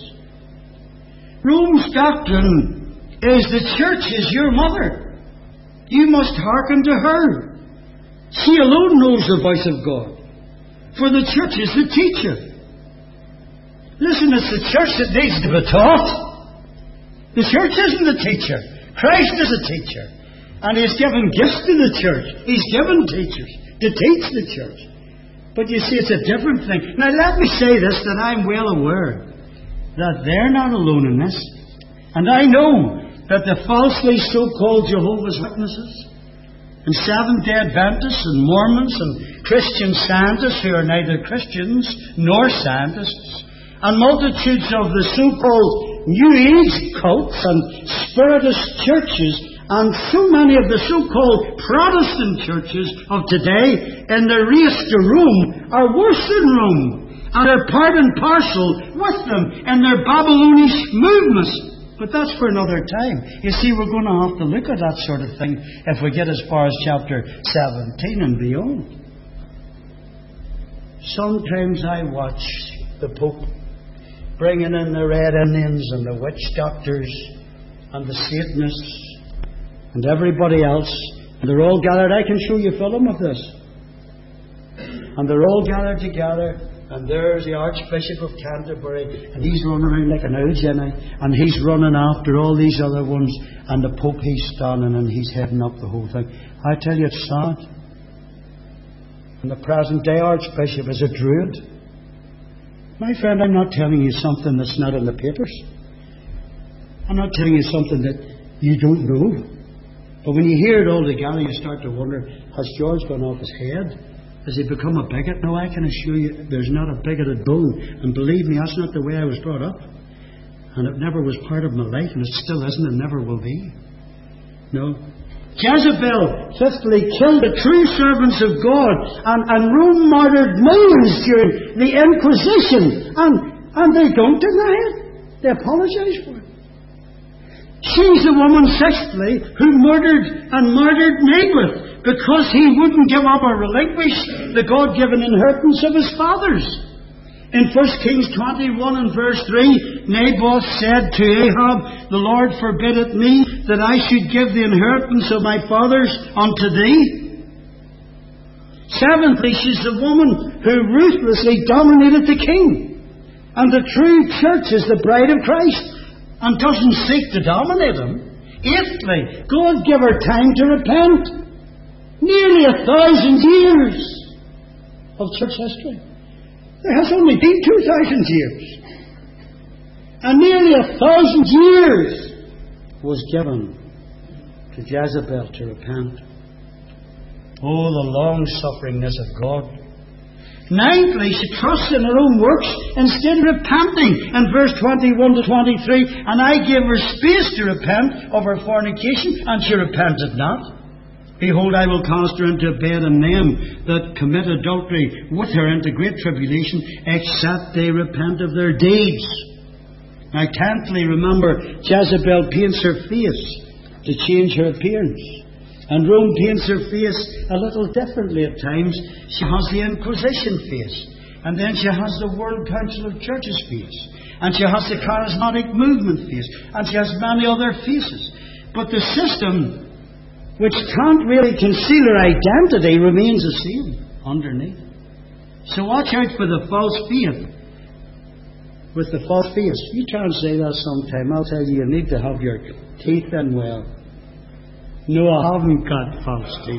Rome's doctrine is the church is your mother. You must hearken to her. She alone knows the voice of God, for the church is the teacher. Listen, it's the church that needs to be taught. The church isn't the teacher. Christ is a teacher. And He's given gifts to the church. He's given teachers to teach the church. But you see, it's a different thing. Now let me say this, that I'm well aware that they're not alone in this. And I know that the falsely so-called Jehovah's Witnesses and Seventh-day Adventists and Mormons and Christian Scientists, who are neither Christians nor scientists, and multitudes of the so-called New Age cults and Spiritist churches, and so many of the so-called Protestant churches of today, in their race to Rome, are worse than Rome, and are part and parcel with them in their Babylonish movements. But that's for another time. You see, we're going to have to look at that sort of thing if we get as far as chapter seventeen and beyond. Sometimes I watch the Pope bringing in the Red Indians and the witch doctors and the Satanists and everybody else. And they're all gathered. I can show you a film of this. And they're all gathered together. And there's the Archbishop of Canterbury. And he's running around like an old Jenny. And he's running after all these other ones. And the Pope, he's standing and he's heading up the whole thing. I tell you, it's sad. And the present day Archbishop is a Druid. My friend, I'm not telling you something that's not in the papers. I'm not telling you something that you don't know. But when you hear it all together, you start to wonder, has George gone off his head? Has he become a bigot? No, I can assure you there's not a bigoted bone. And believe me, that's not the way I was brought up. And it never was part of my life, and it still isn't and never will be. No. Jezebel, fifthly, killed the true servants of God, and, and Rome martyred millions during the Inquisition, and, and they don't deny it. They apologize for it. She's the woman, sixthly, who murdered and murdered Naboth because he wouldn't give up or relinquish the God-given inheritance of his fathers. In First Kings twenty-one and verse three, Naboth said to Ahab, "The Lord forbiddeth me that I should give the inheritance of my fathers unto thee." Seventhly, she's the woman who ruthlessly dominated the king. And the true church is the bride of Christ and doesn't seek to dominate him. Eighthly, God give her time to repent. Nearly a thousand years of church history. There has only been two thousand years. And nearly a thousand years was given to Jezebel to repent. Oh, the long-sufferingness of God. Ninthly, she trusts in her own works instead of repenting. In verse twenty-one to twenty-three, "And I gave her space to repent of her fornication, and she repented not. Behold, I will cast her into a bed, and them that commit adultery with her into great tribulation, except they repent of their deeds." Now, tenthly, remember, Jezebel paints her face to change her appearance. And Rome paints her face a little differently at times. She has the Inquisition face. And then she has the World Council of Churches face. And she has the Charismatic Movement face. And she has many other faces. But the system, which can't really conceal her identity, remains the same underneath. So watch out for the false faith with the false face. You try and say that sometime. I'll tell you, you need to have your teeth in well. No, I haven't got false teeth.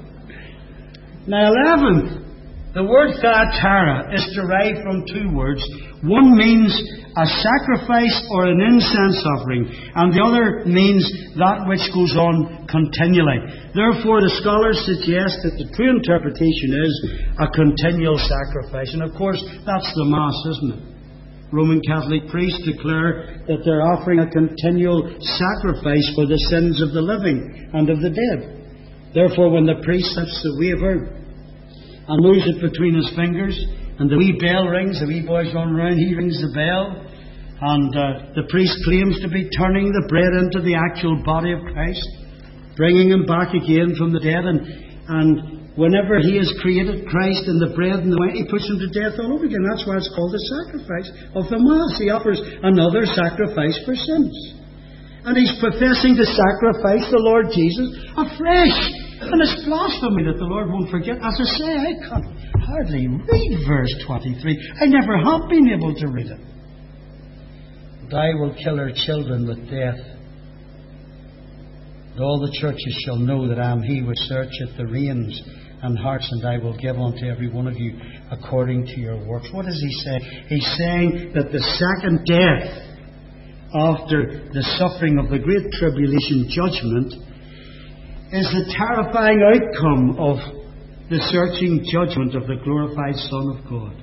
Now, eleventh, the word Thyatira is derived from two words. One means a sacrifice or an incense offering, and the other means that which goes on continually. Therefore, the scholars suggest that the true interpretation is a continual sacrifice. And of course, that's the Mass, isn't it? Roman Catholic priests declare that they're offering a continual sacrifice for the sins of the living and of the dead. Therefore, when the priest lifts the wafer and moves it between his fingers, and the wee bell rings, the wee boys run round, he rings the bell, and uh, the priest claims to be turning the bread into the actual body of Christ, bringing him back again from the dead, and, and whenever he has created Christ and the bread and the wine, he puts him to death all over again. That's why it's called the sacrifice of the Mass. He offers another sacrifice for sins. And he's professing to sacrifice the Lord Jesus afresh. And it's blasphemy that the Lord won't forget. As I say, I can't hardly read verse twenty-three. I never have been able to read it. "And I will kill her children with death. And all the churches shall know that I am he which searcheth the reins and hearts, and I will give unto every one of you according to your works." What does he say? He's saying that the second death, after the suffering of the great tribulation judgment, is the terrifying outcome of the searching judgment of the glorified Son of God.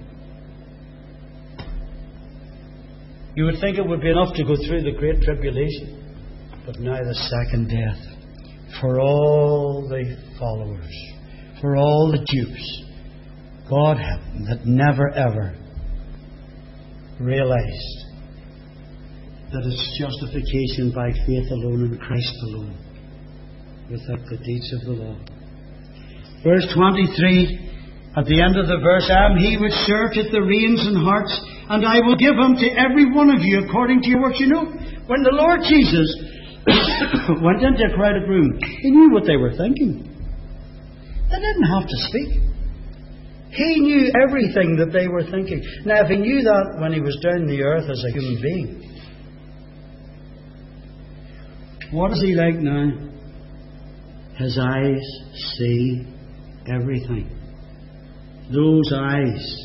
You would think it would be enough to go through the great tribulation, but now the second death for all the followers, for all the Jews, God help them, that never ever realized that it's justification by faith alone in Christ alone, without the deeds of the law. Verse twenty-three, at the end of the verse, "I am he which searcheth the reins and hearts, and I will give unto every one of you according to your works." You know, when the Lord Jesus went into a crowded room, he knew what they were thinking. They didn't have to speak. He knew everything that they were thinking. Now, if he knew that when he was down the earth as a human being, what is he like now? His eyes see everything. Those eyes,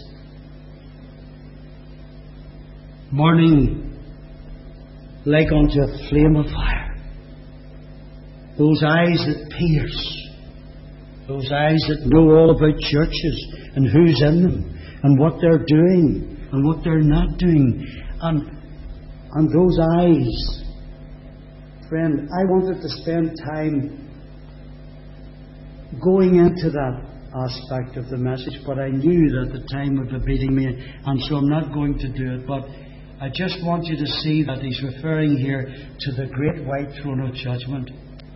burning like unto a flame of fire. Those eyes that pierce. Those eyes that know all about churches and who's in them and what they're doing and what they're not doing. And, and those eyes, friend, I wanted to spend time going into that aspect of the message, but I knew that the time would be beating me, and so I'm not going to do it. But I just want you to see that he's referring here to the great white throne of judgment.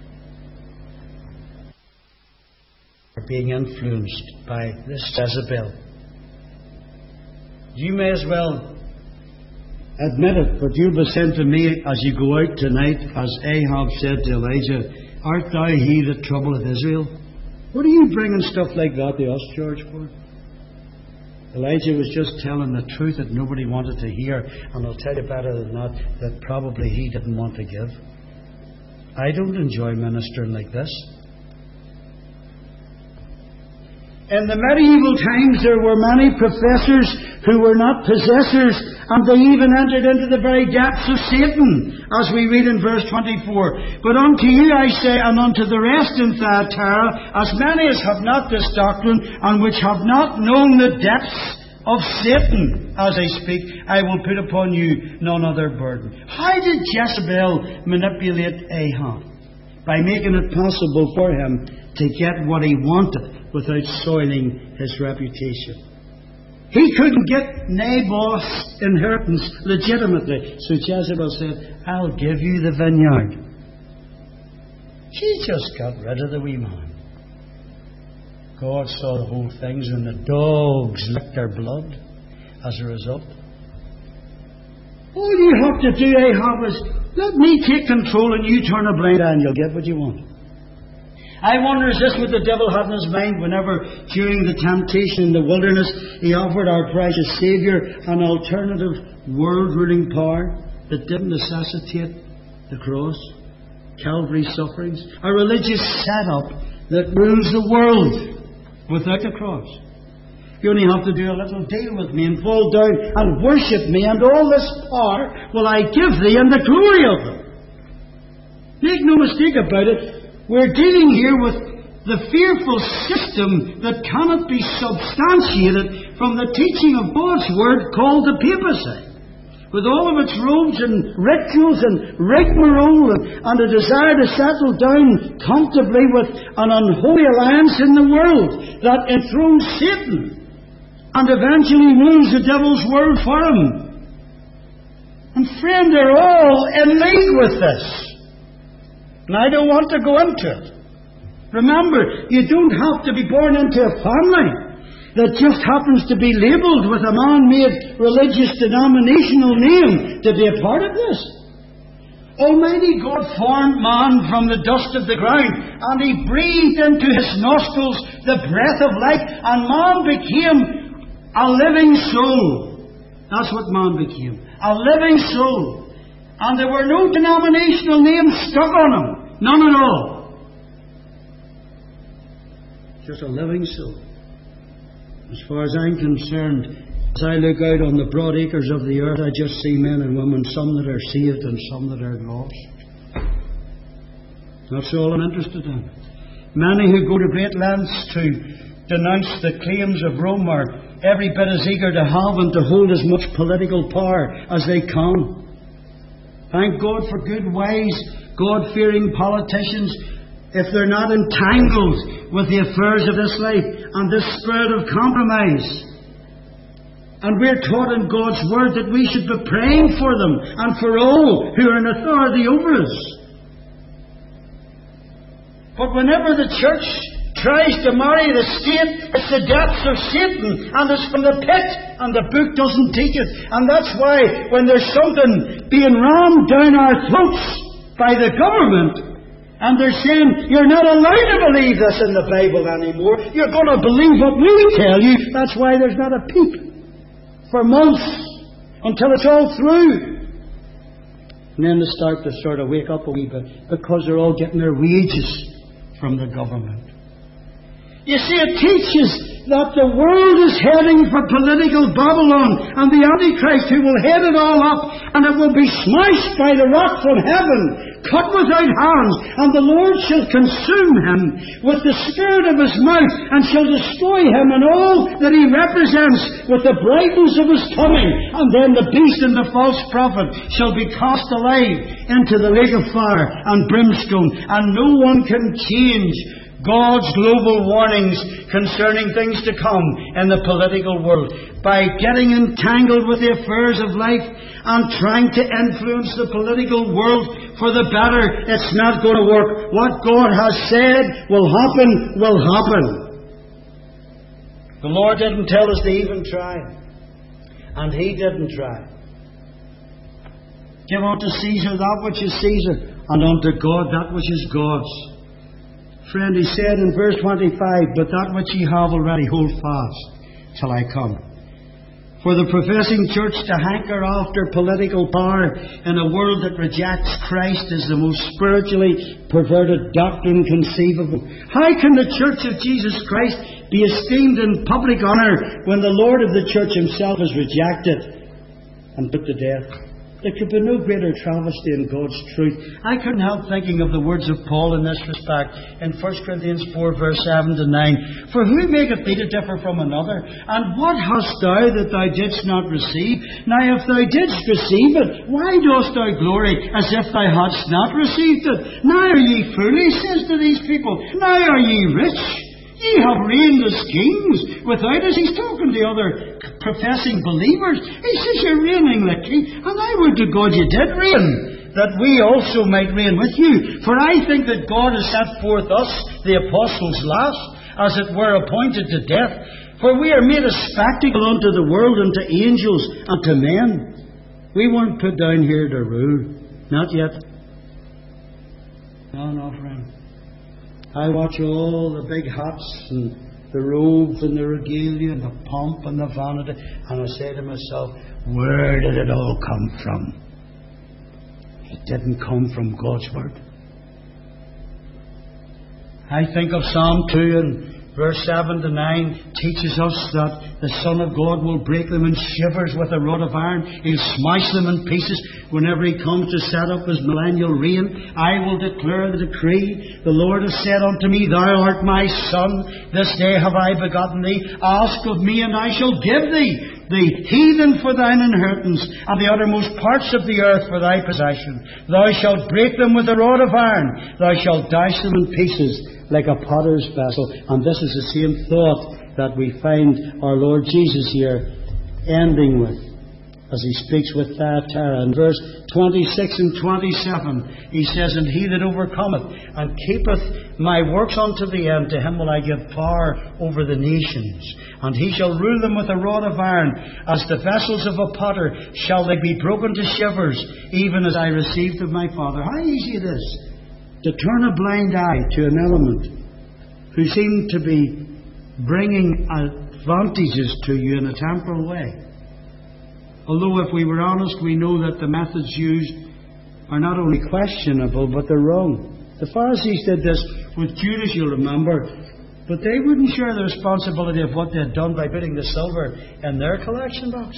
Are being influenced by this Jezebel. You may as well admit it, but you'll be saying to me as you go out tonight, as Ahab said to Elijah, art thou he that troubleth Israel? What are you bringing stuff like that to us, George, for? Elijah was just telling the truth that nobody wanted to hear, and I'll tell you better than that, that probably he didn't want to give. I don't enjoy ministering like this. In the medieval times there were many professors who were not possessors, and they even entered into the very depths of Satan, as we read in verse twenty-four. But unto you I say, and unto the rest in Thyatira, as many as have not this doctrine, and which have not known the depths of Satan, as I speak, I will put upon you none other burden. How did Jezebel manipulate Ahab? By making it possible for him to get what he wanted without soiling his reputation. He couldn't get Naboth's inheritance legitimately, so Jezebel said, I'll give you the vineyard. She just got rid of the wee man. God saw the whole thing, and the dogs licked their blood as a result. All you have to do, Ahab, is let me take control and you turn a blind eye and you'll get what you want. I wonder, is this what the devil had in his mind whenever, during the temptation in the wilderness, he offered our precious Saviour an alternative world-ruling power that didn't necessitate the cross, Calvary's sufferings, a religious setup that rules the world without the cross. You only have to do a little deal with me and fall down and worship me, and all this power will I give thee and the glory of it. Make no mistake about it. We're dealing here with the fearful system that cannot be substantiated from the teaching of God's Word called the papacy, with all of its robes and rituals and rigmarole and, and a desire to settle down comfortably with an unholy alliance in the world that enthrones Satan and eventually rules the devil's world for him. And friend, they're all in league with this. And I don't want to go into it. Remember, you don't have to be born into a family that just happens to be labelled with a man-made religious denominational name to be a part of this. Almighty God formed man from the dust of the ground, and He breathed into his nostrils the breath of life, and man became a living soul. That's what man became. A living soul. And there were no denominational names stuck on him. None at all. Just a living soul. As far as I'm concerned, as I look out on the broad acres of the earth, I just see men and women, some that are saved and some that are lost. That's all I'm interested in. Many who go to great lengths to denounce the claims of Rome are every bit as eager to have and to hold as much political power as they can. Thank God for good, wise, God-fearing politicians if they're not entangled with the affairs of this life and this spirit of compromise. And we're taught in God's Word that we should be praying for them and for all who are in authority over us. But whenever the church tries to marry the state, it's the depths of Satan, and it's from the pit, and the book doesn't teach it. And that's why when there's something being rammed down our throats by the government, and they're saying, you're not allowed to believe this in the Bible anymore, you're going to believe what we tell you, that's why there's not a peep for months until it's all through. And then they start to sort of wake up a wee bit, because they're all getting their wages from the government. You see, it teaches that the world is heading for political Babylon and the Antichrist who will head it all up, and it will be smashed by the rock from heaven, cut without hands, and the Lord shall consume him with the spirit of his mouth, and shall destroy him and all that he represents with the brightness of his coming. And then the beast and the false prophet shall be cast alive into the lake of fire and brimstone, and no one can change God's global warnings concerning things to come in the political world by getting entangled with the affairs of life and trying to influence the political world for the better. It's not going to work. What God has said will happen, will happen. The Lord didn't tell us to even try. And He didn't try. Give unto Caesar that which is Caesar, and unto God that which is God's. Friend, He said in verse twenty-five, but that which ye have already hold fast till I come. For the professing church to hanker after political power in a world that rejects Christ is the most spiritually perverted doctrine conceivable. How can the church of Jesus Christ be esteemed in public honour when the Lord of the church Himself is rejected and put to death? There could be no greater travesty in God's truth. I couldn't help thinking of the words of Paul in this respect in First Corinthians four, verse seven to nine. For who maketh thee to differ from another? And what hast thou that thou didst not receive? Now if thou didst receive it, why dost thou glory as if thou hadst not received it? Now are ye foolish, says to these people. Now are ye rich. Ye have reigned as kings without us. He's talking to other professing believers. He says you're reigning like king. And I would to God you did reign, that we also might reign with you. For I think that God has set forth us, the apostles last, as it were appointed to death. For we are made a spectacle unto the world, and to angels, and to men. We weren't put down here to rule. Not yet. No, no, friend. I watch all the big hats and the robes and the regalia and the pomp and the vanity, and I say to myself, where did it all come from? It didn't come from God's Word. I think of Psalm two and verse seven to nine teaches us that the Son of God will break them in shivers with a rod of iron. He'll smash them in pieces whenever He comes to set up His millennial reign. I will declare the decree. The Lord has said unto me, Thou art my Son. This day have I begotten thee. Ask of me, and I shall give thee the heathen for thine inheritance, and the uttermost parts of the earth for thy possession. Thou shalt break them with a rod of iron. Thou shalt dash them in pieces like a potter's vessel. And this is the same thought that we find our Lord Jesus here ending with, as He speaks with Thyatira. In verse twenty-six and twenty-seven, He says, And he that overcometh and keepeth my works unto the end, to him will I give power over the nations. And he shall rule them with a rod of iron. As the vessels of a potter shall they be broken to shivers, even as I received of my Father. How easy it is to turn a blind eye to an element who seem to be bringing advantages to you in a temporal way. Although if we were honest, we know that the methods used are not only questionable, but they're wrong. The Pharisees did this with Judas, you'll remember, but they wouldn't share the responsibility of what they had done by putting the silver in their collection box.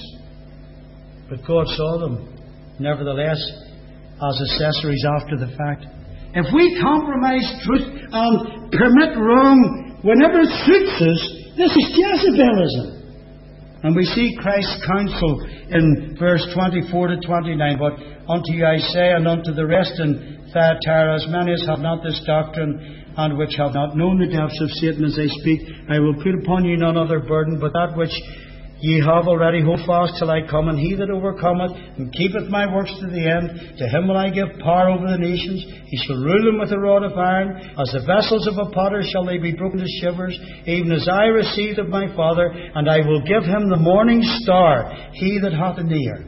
But God saw them, nevertheless, as accessories after the fact. If we compromise truth and permit wrong whenever it suits us, this is Jezebelism. And we see Christ's counsel in verse twenty-four to twenty-nine. But unto you I say, and unto the rest in Thyatira, as many as have not this doctrine, and which have not known the depths of Satan as they speak, I will put upon you none other burden, but that which ye have already, hold fast till I come. And he that overcometh and keepeth my works to the end, to him will I give power over the nations. He shall rule them with a rod of iron. As the vessels of a potter shall they be broken to shivers, even as I received of my Father. And I will give him the morning star, he that hath an ear.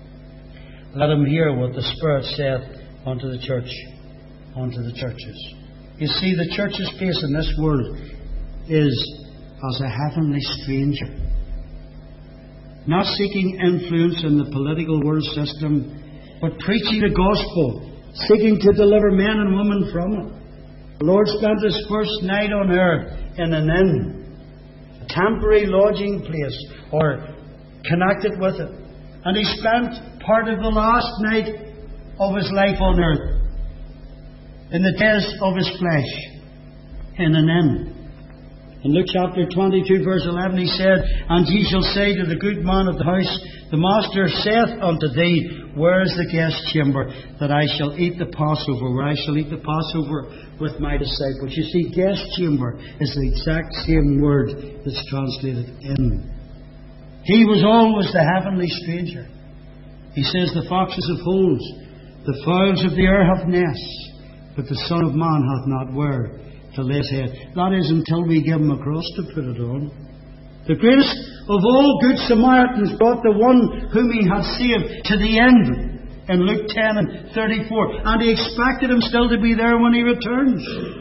Let him hear what the Spirit saith unto the church, unto the churches. You see, the church's place in this world is as a heavenly stranger, not seeking influence in the political world system, but preaching the gospel, seeking to deliver men and women from it. The Lord spent His first night on earth in an inn, a temporary lodging place, or connected with it. And He spent part of the last night of His life on earth, in the days of His flesh, in an inn. In Luke chapter twenty-two, verse eleven, he said, And ye shall say to the good man of the house, The master saith unto thee, Where is the guest chamber, that I shall eat the Passover, where I shall eat the Passover with my disciples. You see, guest chamber is the exact same word that's translated inn. He was always the heavenly stranger. He says, The foxes have holes, the fowls of the air have nests, but the Son of Man hath not where to lay his head. That is until we give him a cross to put it on. The greatest of all good Samaritans brought the one whom he had saved to the end in Luke ten and thirty-four, and he expected him still to be there when he returns.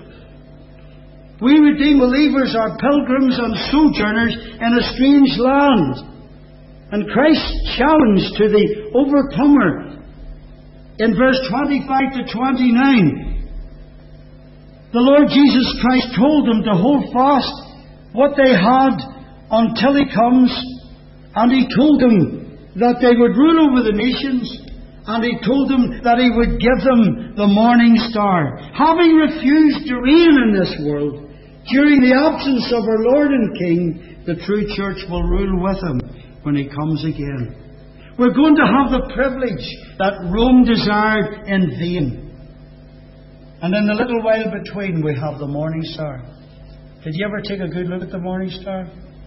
We redeemed believers are pilgrims and sojourners in a strange land, and Christ's challenge to the overcomer in verse twenty-five to twenty-nine, the Lord Jesus Christ told them to hold fast what they had until He comes, and He told them that they would rule over the nations, and He told them that He would give them the morning star. Having refused to reign in this world, during the absence of our Lord and King, the true church will rule with Him when He comes again. We're going to have the privilege that Rome desired in vain. And in the little while between, we have the morning star. Did you ever take a good look at the morning star?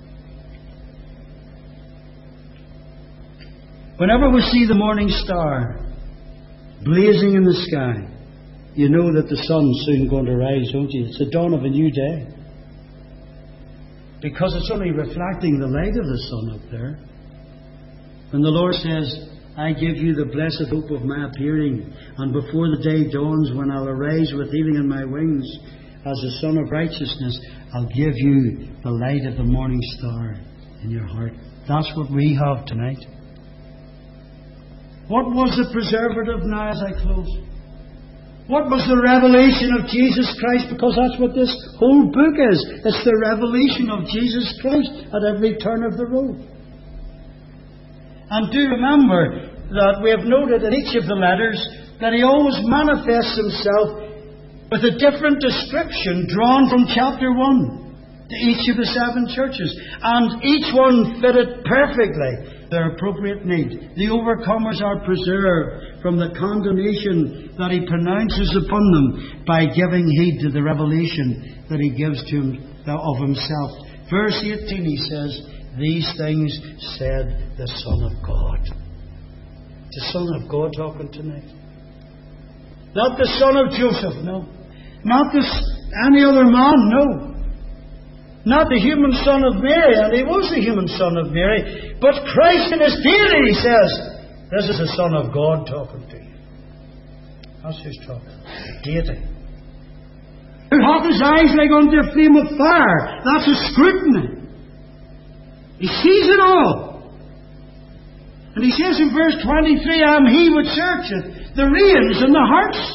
Whenever we see the morning star blazing in the sky, you know that the sun's soon going to rise, don't you? It's the dawn of a new day. Because it's only reflecting the light of the sun up there. When the Lord says, I give you the blessed hope of my appearing, and before the day dawns, when I'll arise with healing in my wings, as the Son of Righteousness, I'll give you the light of the morning star in your heart. That's what we have tonight. What was the preservative now as I close? What was the revelation of Jesus Christ? Because that's what this whole book is. It's the revelation of Jesus Christ at every turn of the road. And do remember that we have noted in each of the letters that He always manifests Himself with a different description drawn from chapter one to each of the seven churches. And each one fitted perfectly their appropriate need. The overcomers are preserved from the condemnation that He pronounces upon them by giving heed to the revelation that He gives to him, of Himself. Verse eighteen, he says, These things said the Son of God. The Son of God talking tonight. Not the son of Joseph, no. Not this, any other man, no. Not the human son of Mary, and He was the human son of Mary, but Christ in His deity, he says, this is the Son of God talking to you. That's who's talking. The deity. Who hath His eyes like unto a flame of fire. That's a scrutiny. He sees it all. And He says in verse twenty-three, I am He which searcheth the reins and the hearts.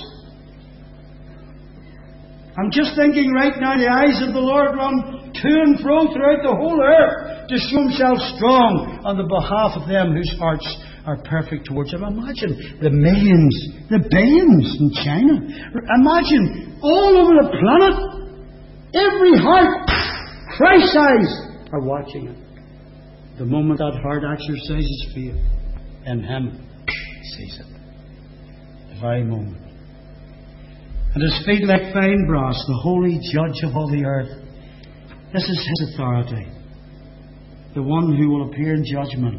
I'm just thinking right now, the eyes of the Lord run to and fro throughout the whole earth to show Himself strong on the behalf of them whose hearts are perfect towards Him. Imagine the millions, the billions in China. Imagine all over the planet, every heart, Christ's eyes are watching it. The moment that heart exercises faith in Him, He sees it. The very moment. And His feet like fine brass, the holy judge of all the earth. This is His authority. The one who will appear in judgment.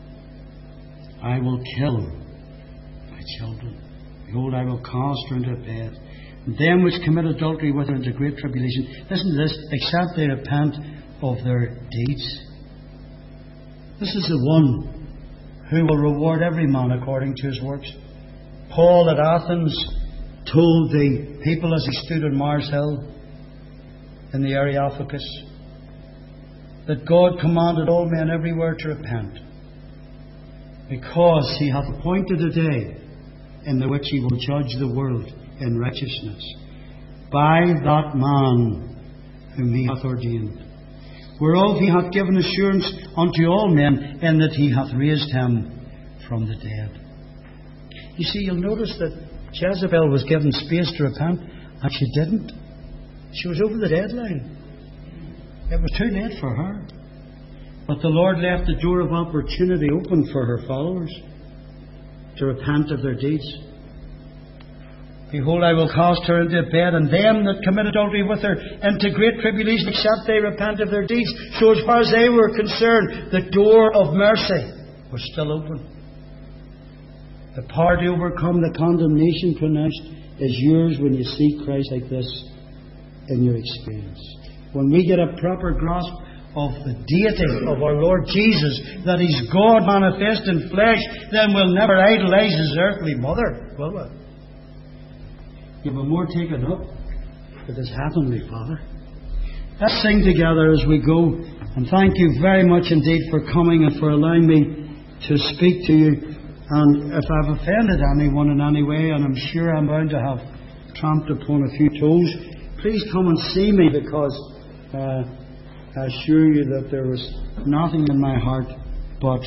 I will kill my children. Behold, I will cast her into a bed. And them which commit adultery with her into great tribulation. Listen to this. Except they repent of their deeds. This is the one who will reward every man according to his works. Paul at Athens told the people as he stood on Mars Hill in the Areopagus that God commanded all men everywhere to repent, because He hath appointed a day in the which He will judge the world in righteousness by that man whom He hath ordained, whereof He hath given assurance unto all men, in that He hath raised Him from the dead. You see, you'll notice that Jezebel was given space to repent, and she didn't. She was over the deadline. It was too late for her. But the Lord left the door of opportunity open for her followers to repent of their deeds. Behold, I will cast her into a bed, and them that commit adultery with her into great tribulation, except they repent of their deeds. So as far as they were concerned, the door of mercy was still open. The power to overcome the condemnation pronounced is yours when you see Christ like this in your experience. When we get a proper grasp of the deity of our Lord Jesus, that He's God manifest in flesh, then we'll never idolize His earthly mother, will we? You'll be more taken up with His heavenly Father. Let's sing together as we go. And thank you very much indeed for coming and for allowing me to speak to you. And if I've offended anyone in any way, and I'm sure I'm bound to have tramped upon a few toes, please come and see me, because uh, I assure you that there was nothing in my heart but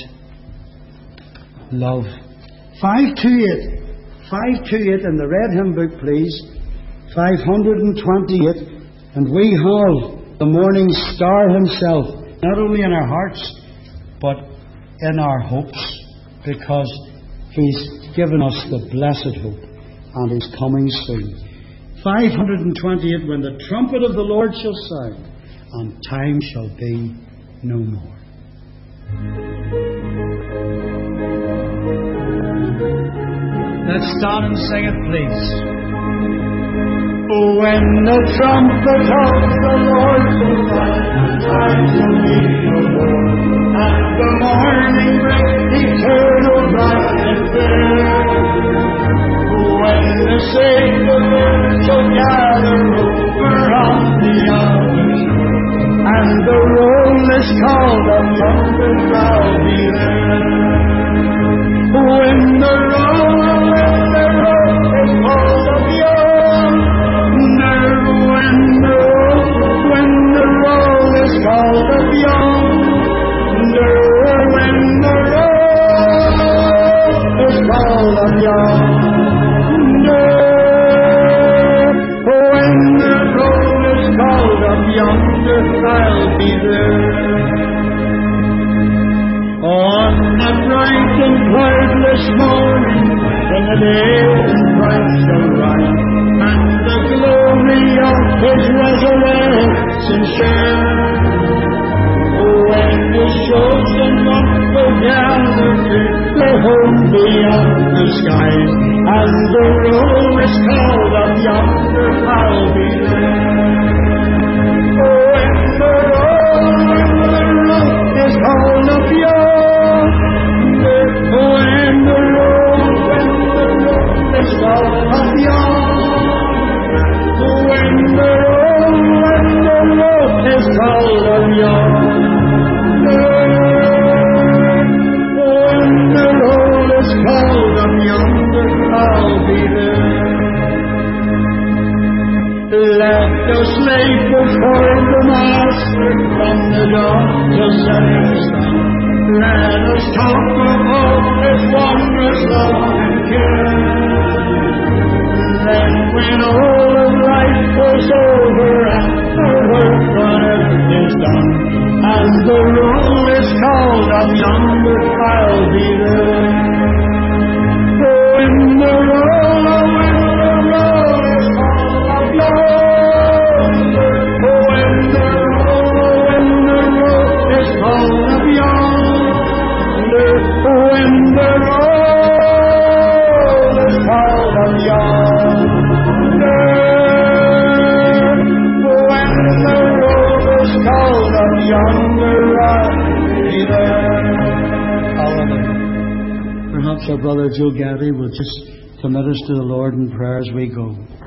love. five twenty-eight. five twenty-eight in the red hymn book, please. five twenty-eight. And we have the morning star Himself, not only in our hearts, but in our hopes, because He's given us the blessed hope, and He's coming soon. five twenty-eight. When the trumpet of the Lord shall sound, and time shall be no more. Let's stand and sing it, please. When the trumpet of the Lord shall sound, and time shall be no more, and the morning brings eternal brightness there. When the saints of earth shall gather over on the other shore, and the roll is called up yonder, I'll be there. When the roll, when the roll is called up yonder, when the roll, when the roll is called up yonder, when the roll is called up yonder, when the roll is called up yonder, I'll be there. On the bright and cloudless morning, when the day and bright shall rise, and the glory of His resurrection share, when His chosen ones will gather to their home beyond the skies, and the roll is called up yonder, I'll be there. When the roll, when the roll is called up yonder, when the roll, when the roll is called up yonder, when the roll, when the roll is called up yonder, when the roll is called up yonder, I'll be there. Let us make before the Master from the dawn till setting sun. Let us talk of all His wondrous love and care. Then when all of life was over and the work on earth is done, and the roll is called up yonder, I'll be there. When the roll, when the roll is called up yonder, when the roll, when the roll is called up yonder, when the roll is called up yonder, when the roll is called up yonder, I'll be there. Hallelujah. Perhaps our brother Joe Gaddy will just commit us to the Lord in prayer as we go.